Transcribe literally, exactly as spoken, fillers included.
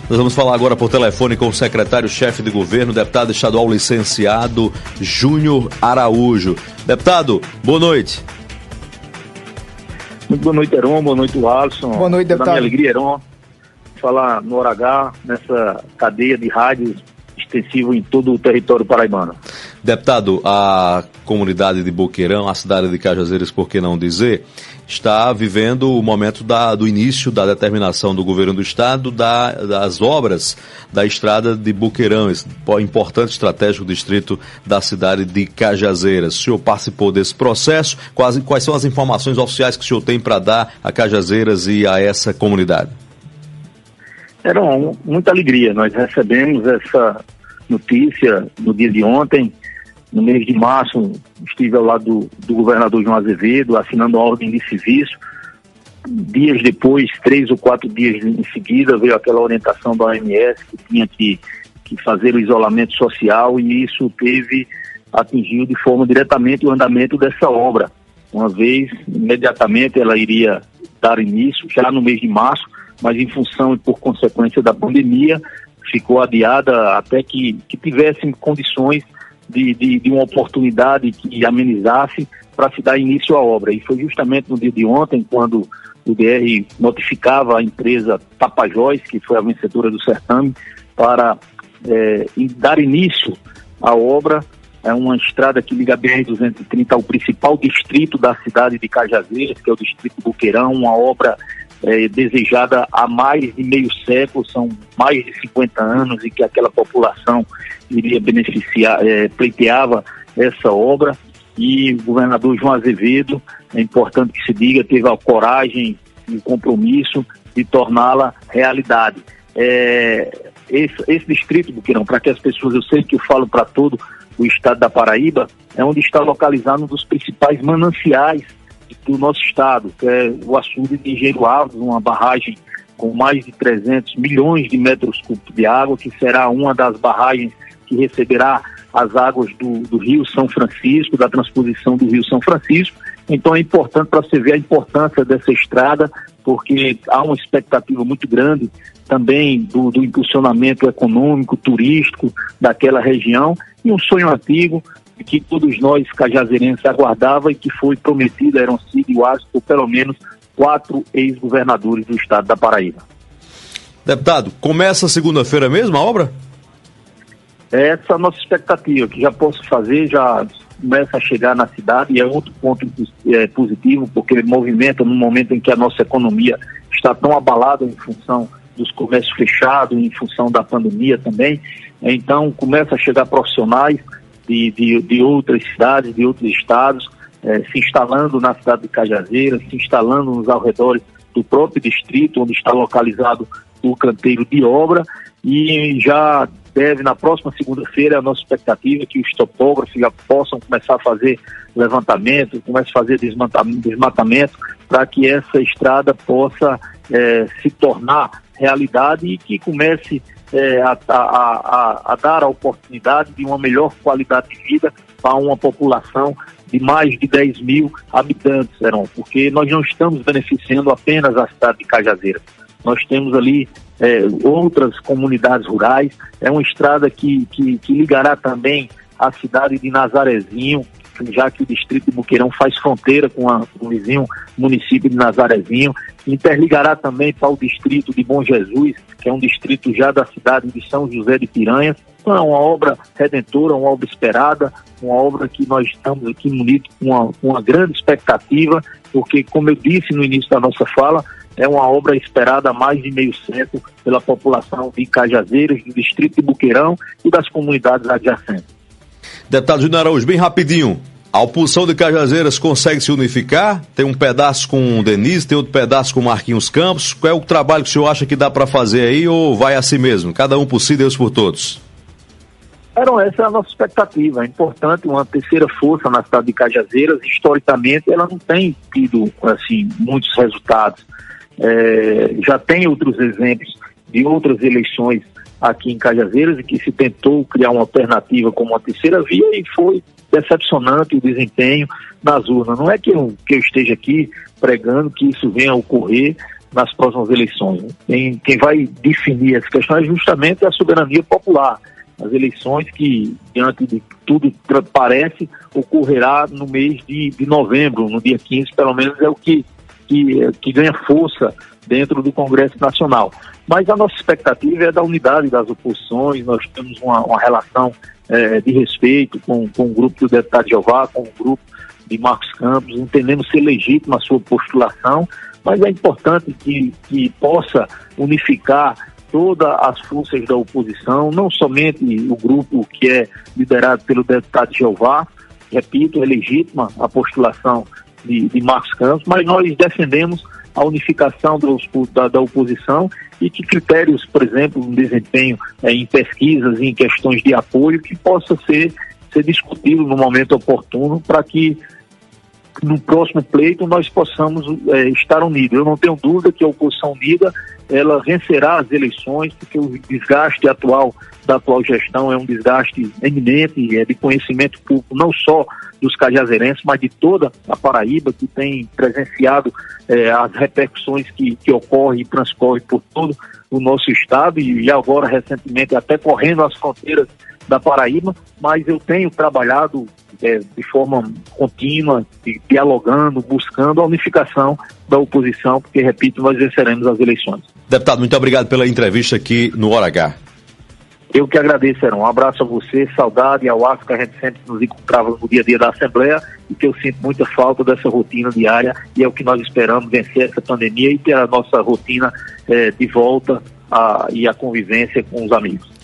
Nós vamos falar agora por telefone com o secretário-chefe de governo, deputado estadual licenciado Júnior Araújo. Deputado, boa noite. Muito boa noite, Heron. Boa noite, Alisson. Boa noite, deputado. Da minha alegria, Heron, falar no Hora H, nessa cadeia de rádios extensivo em todo o território paraibano. Deputado, a comunidade de Boqueirão, a cidade de Cajazeiras, por que não dizer, está vivendo o momento da, do início da determinação do governo do estado da, das obras da estrada de Boqueirão, esse importante estratégico distrito da cidade de Cajazeiras. O senhor participou desse processo, quais, quais são as informações oficiais que o senhor tem para dar a Cajazeiras e a essa comunidade? Era um, muita alegria, nós recebemos essa notícia no dia de ontem. No mês de março, estive ao lado do, do governador João Azevedo, assinando a ordem de serviço. Dias depois, três ou quatro dias em seguida, veio aquela orientação da O M S que tinha que, que fazer o isolamento social, e isso teve, atingiu de forma diretamente o andamento dessa obra. Uma vez, imediatamente ela iria dar início, já no mês de março, mas em função e por consequência da pandemia, ficou adiada até que, que tivessem condições De, de, de uma oportunidade que amenizasse para se dar início à obra. E foi justamente no dia de ontem, quando o D R notificava a empresa Tapajós, que foi a vencedora do certame, para é, dar início à obra. É uma estrada que liga a B R duzentos e trinta ao principal distrito da cidade de Cajazeiras, que é o distrito Boqueirão, uma obra é, desejada há mais de meio século, são mais de cinquenta anos, e que aquela população iria beneficiar, é, pleiteava essa obra, e o governador João Azevedo, é importante que se diga, teve a coragem e o compromisso de torná-la realidade. É, esse, esse distrito, Boqueirão, para que as pessoas, eu sei que eu falo para todo o estado da Paraíba, é onde está localizado um dos principais mananciais do nosso estado, que é o açude de Engenheiro Alves, uma barragem com mais de trezentos milhões de metros cúbicos de água, que será uma das barragens que receberá as águas do, do Rio São Francisco, da transposição do Rio São Francisco. Então é importante para você ver a importância dessa estrada, porque há uma expectativa muito grande também do, do impulsionamento econômico, turístico daquela região, e um sonho antigo que todos nós cajazeirenses aguardava e que foi prometido, eram sido por pelo menos quatro ex-governadores do estado da Paraíba. Deputado, começa segunda-feira mesmo a obra? Essa é a nossa expectativa, que já posso fazer, já começa a chegar na cidade, e é outro ponto é, positivo, porque movimenta no momento em que a nossa economia está tão abalada em função dos comércios fechados, em função da pandemia também. Então começa a chegar profissionais de, de, de outras cidades, de outros estados, é, se instalando na cidade de Cajazeiras, se instalando nos arredores do próprio distrito, onde está localizado o canteiro de obra, e já deve, na próxima segunda-feira, a nossa expectativa é que os topógrafos já possam começar a fazer levantamento, comece a fazer desmatamento, para que essa estrada possa é, se tornar realidade e que comece é, a, a, a, a dar a oportunidade de uma melhor qualidade de vida para uma população de mais de dez mil habitantes, Heron, porque nós não estamos beneficiando apenas a cidade de Cajazeiras. Nós temos ali é, outras comunidades rurais, é uma estrada que, que, que ligará também a cidade de Nazarezinho, já que o distrito de Boqueirão faz fronteira com, a, com o vizinho município de Nazarezinho, interligará também para o distrito de Bom Jesus, que é um distrito já da cidade de São José de Piranhas. Então é uma obra redentora, uma obra esperada, uma obra que nós estamos aqui munidos com uma, uma grande expectativa, porque, como eu disse no início da nossa fala, é uma obra esperada há mais de meio século pela população de Cajazeiras, do distrito de Boqueirão e das comunidades adjacentes. Deputado Júnior Araújo, bem rapidinho, a oposição de Cajazeiras consegue se unificar? Tem um pedaço com o Denise, tem outro pedaço com o Marquinhos Campos. Qual é o trabalho que o senhor acha que dá para fazer aí, ou vai assim mesmo? Cada um por si, Deus por todos. Heron, essa é a nossa expectativa. É importante uma terceira força na cidade de Cajazeiras. Historicamente, ela não tem tido assim, muitos resultados. É, já tem outros exemplos de outras eleições aqui em Cajazeiras, e que se tentou criar uma alternativa como uma terceira via, e foi decepcionante o desempenho nas urnas. Não é que eu, que eu esteja aqui pregando que isso venha a ocorrer nas próximas eleições. Quem, quem vai definir essa questão é justamente a soberania popular. As eleições que, diante de tudo parece, ocorrerá no mês de, de novembro, no dia quinze, pelo menos é o que, que, que ganha força dentro do Congresso Nacional. Mas a nossa expectativa é da unidade das oposições. Nós temos uma, uma relação é, de respeito com, com o grupo do deputado Jeová, com o grupo de Marcos Campos, entendemos ser legítima a sua postulação, mas é importante que, que possa unificar todas as forças da oposição, não somente o grupo que é liderado pelo deputado Jeová. Repito, é legítima a postulação de, de Marcos Campos, mas nós defendemos a unificação dos, da, da oposição e que critérios, por exemplo, no desempenho é, em pesquisas, em questões de apoio, que possa ser, ser discutido no momento oportuno para que no próximo pleito nós possamos é, estar unidos. Eu não tenho dúvida que a oposição unida ela vencerá as eleições, porque o desgaste atual da atual gestão é um desgaste eminente, é de conhecimento público, não só dos cajazeirenses, mas de toda a Paraíba, que tem presenciado é, as repercussões que, que ocorrem e transcorrem por todo o nosso estado, e agora recentemente até correndo as fronteiras da Paraíba, mas eu tenho trabalhado é, de forma contínua, dialogando, buscando a unificação da oposição, porque, repito, nós venceremos as eleições. Deputado, muito obrigado pela entrevista aqui no Hora H. Eu que agradeço, Heron. Um abraço a você, saudade ao Aço, que a gente sempre nos encontrava no dia a dia da Assembleia, e que eu sinto muita falta dessa rotina diária, e é o que nós esperamos, vencer essa pandemia e ter a nossa rotina é, de volta a, e a convivência com os amigos.